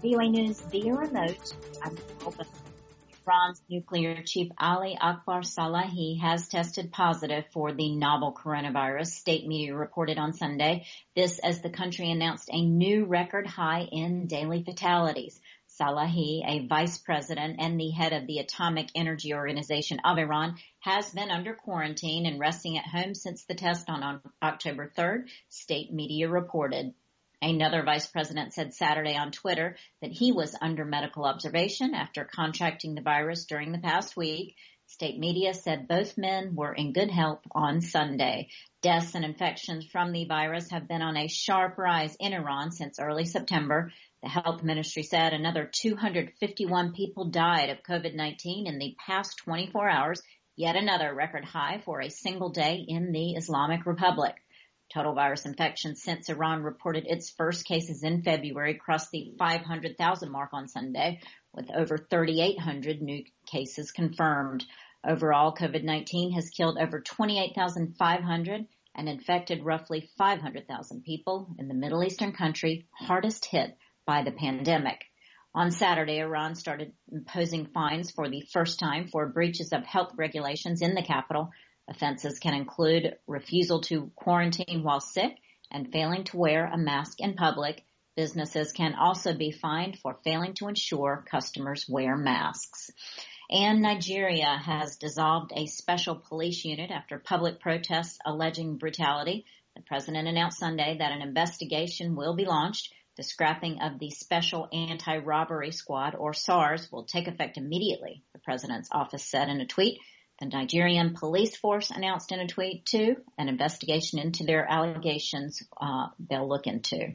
VOA News via remote. I'm Melba. Iran's nuclear chief Ali Akbar Salehi has tested positive for the novel coronavirus, state media reported on Sunday. This as the country announced a new record high in daily fatalities. Salehi, a vice president and the head of the Atomic Energy Organization of Iran, has been under quarantine and resting at home since the test on October 3rd, state media reported. Another vice president said Saturday on Twitter that he was under medical observation after contracting the virus during the past week. State media said both men were in good health on Sunday. Deaths and infections from the virus have been on a sharp rise in Iran since early September. The health ministry said another 251 people died of COVID-19 in the past 24 hours, yet another record high for a single day in the Islamic Republic. Total virus infections since Iran reported its first cases in February crossed the 500,000 mark on Sunday, with over 3,800 new cases confirmed. Overall, COVID-19 has killed over 28,500 and infected roughly 500,000 people in the Middle Eastern country hardest hit by the pandemic. On Saturday, Iran started imposing fines for the first time for breaches of health regulations in the capital. Offenses can include refusal to quarantine while sick and failing to wear a mask in public. Businesses can also be fined for failing to ensure customers wear masks. And Nigeria has dissolved a special police unit after public protests alleging brutality. The president announced Sunday that an investigation will be launched. The scrapping of the Special Anti-Robbery Squad, or SARS, will take effect immediately, the president's office said in a tweet. The Nigerian police force announced in a tweet, too, an investigation into their allegations they'll look into.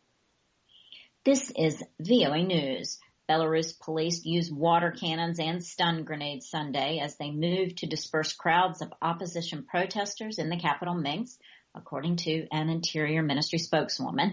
This is VOA News. Belarus police used water cannons and stun grenades Sunday as they moved to disperse crowds of opposition protesters in the capital, Minsk, according to an Interior Ministry spokeswoman.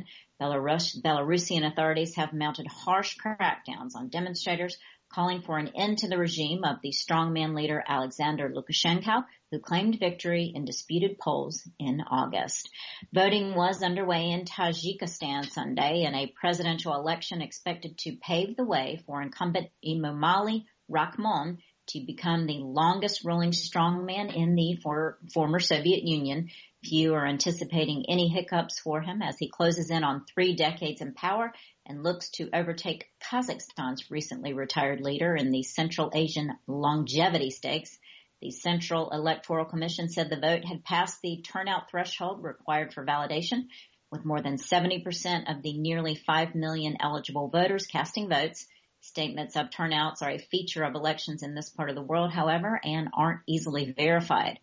Belarusian authorities have mounted harsh crackdowns on demonstrators, calling for an end to the regime of the strongman leader Alexander Lukashenko, who claimed victory in disputed polls in August. Voting was underway in Tajikistan Sunday in a presidential election expected to pave the way for incumbent Emomali Rahmon to become the longest ruling strongman in the former Soviet Union. Few are anticipating any hiccups for him as he closes in on 3 decades in power and looks to overtake Kazakhstan's recently retired leader in the Central Asian Longevity Stakes. The Central Electoral Commission said the vote had passed the turnout threshold required for validation, with more than 70% of the nearly 5 million eligible voters casting votes. Statements of turnouts are a feature of elections in this part of the world, however, and aren't easily verified.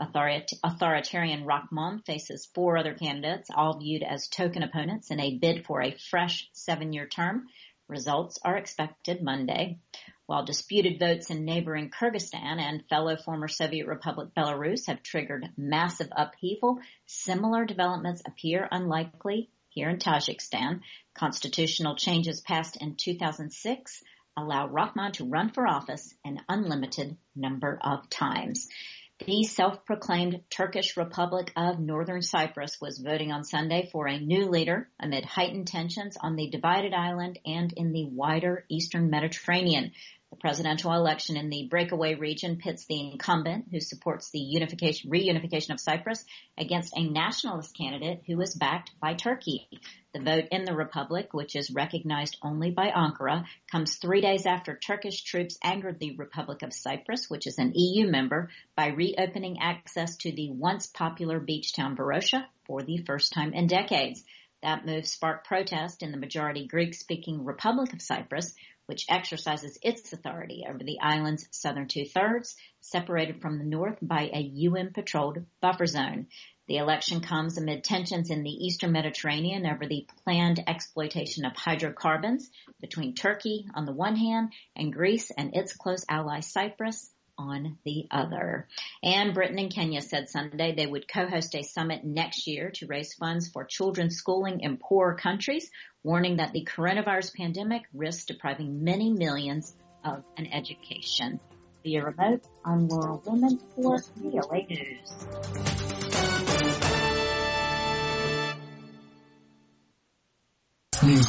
Authoritarian Rahmon faces 4 other candidates, all viewed as token opponents in a bid for a fresh 7-year term. Results are expected Monday. While disputed votes in neighboring Kyrgyzstan and fellow former Soviet Republic Belarus have triggered massive upheaval, similar developments appear unlikely here in Tajikistan. Constitutional changes passed in 2006 allow Rahmon to run for office an unlimited number of times. The self-proclaimed Turkish Republic of Northern Cyprus was voting on Sunday for a new leader amid heightened tensions on the divided island and in the wider eastern Mediterranean. The presidential election in the breakaway region pits the incumbent, who supports the reunification of Cyprus, against a nationalist candidate who is backed by Turkey. The vote in the republic, which is recognized only by Ankara, comes 3 days after Turkish troops angered the Republic of Cyprus, which is an EU member, by reopening access to the once popular beach town Varosha for the first time in decades. That move sparked protest in the majority Greek-speaking Republic of Cyprus, which exercises its authority over the island's southern 2/3, separated from the north by a UN-patrolled buffer zone. The election comes amid tensions in the eastern Mediterranean over the planned exploitation of hydrocarbons between Turkey on the one hand and Greece and its close ally Cyprus on the other. And Britain and Kenya said Sunday they would co-host a summit next year to raise funds for children's schooling in poorer countries, warning that the coronavirus pandemic risks depriving many millions of an education. Via remote, I'm Laurel Women for VOA News.